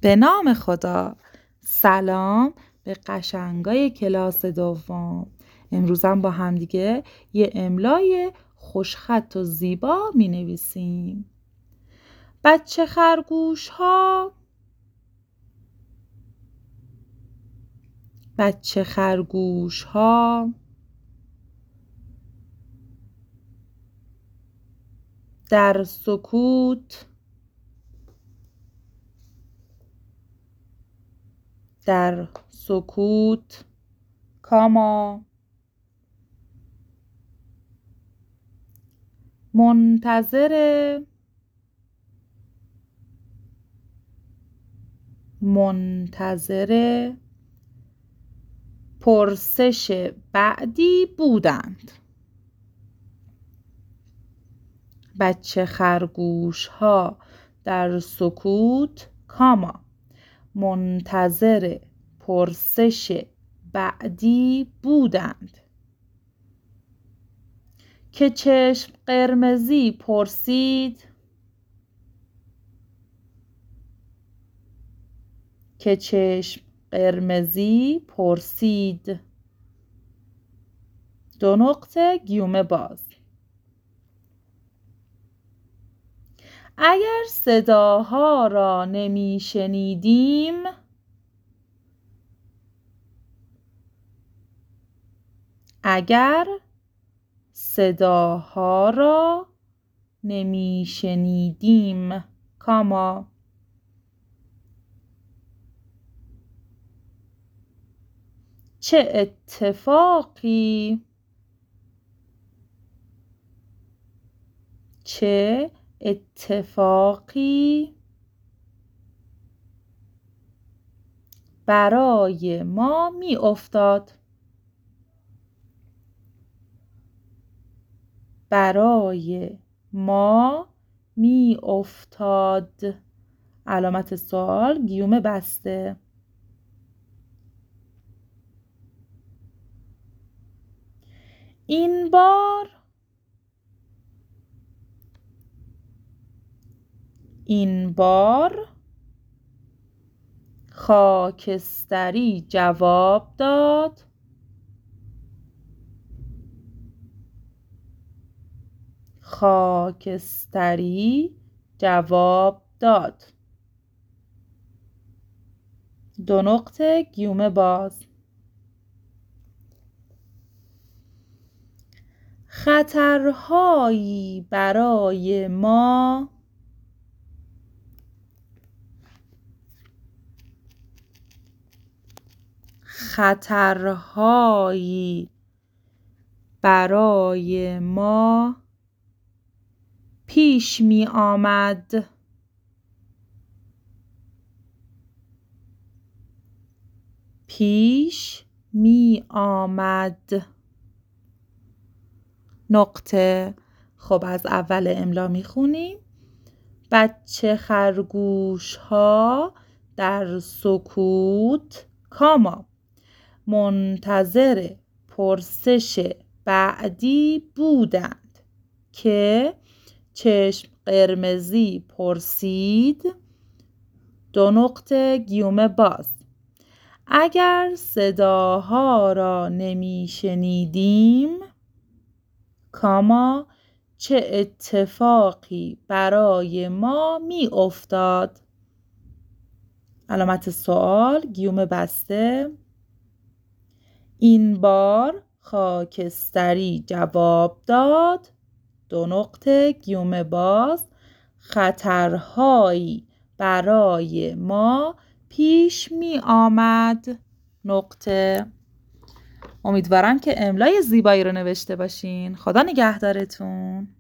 به نام خدا. سلام به قشنگای کلاس دوم. امروزم با همدیگه یه املای خوشخط و زیبا می نویسیم. بچه خرگوش ها، بچه خرگوش ها، در سکوت، در سکوت، کاما، منتظر، منتظر پرسش بعدی بودند. بچه خرگوش ها در سکوت، کاما، منتظر پرسش بعدی بودند که چشم قرمزی پرسید، که چشم قرمزی پرسید. دو نقطه گیومه باز. اگر صداها را نمی شنیدیم، اگر صداها را نمی شنیدیم، کاما، چه اتفاقی، چه اتفاقی برای ما می افتاد، برای ما می افتاد. علامت سوال گیومه بسته. این بار، این بار خاکستری جواب داد، خاکستری جواب داد. دو نقطه گیومه باز. خطرهایی برای ما، خطرهایی برای ما پیش می آمد، پیش می آمد. نقطه. خب از اول املا می خونیم. بچه خرگوش ها در سکوت، کاما، منتظر پرسش بعدی بودند که چشم قرمزی پرسید. دو نقطه گیومه باز. اگر صداها را نمی شنیدیم، کاما، چه اتفاقی برای ما می افتاد. علامت سوال گیومه بسته. این بار خاکستری جواب داد. دو نقطه گیومه باز. خطرهایی برای ما پیش می آمد. نقطه. امیدوارم که املای زیبایی رو نوشته باشین. خدا نگهدارتون.